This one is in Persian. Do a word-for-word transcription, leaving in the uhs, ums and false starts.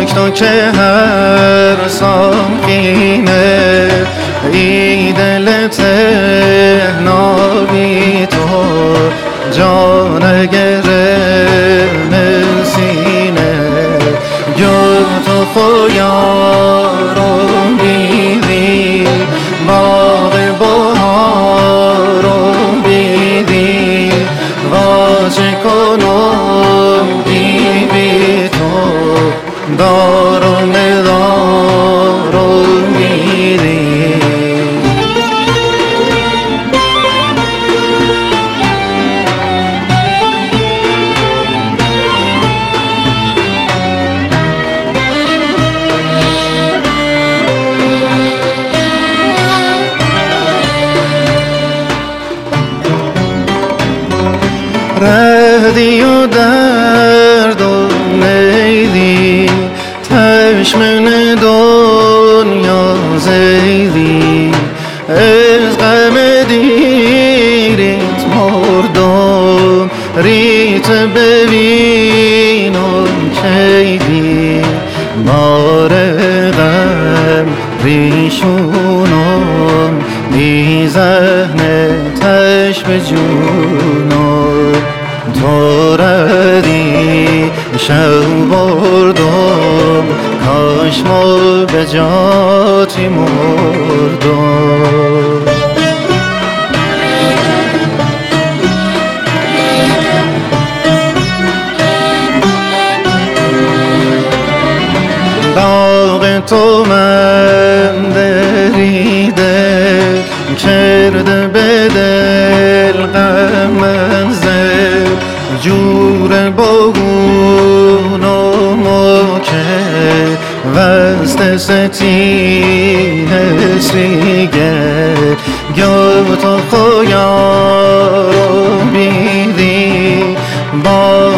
تو که هر ساقینه ای دل تهنابی تو جان گرم سینه گل تو خویارم بیدی باغ بهارم بیدی واچه کنم بی بی تو دارم دارم بیدی ردی و درد و نیدی تشمن دنیا زیدی از غم دیریت مردم ریت ببینم کیدی بار غم ریشونم بی زحمتش به جونم تو ردی شو بردم کاش ما به جاتی مردم داغ تو من دریده کرده به دل غم جور بگونم که وست ستین سیگه گل تو خویارم بیدی با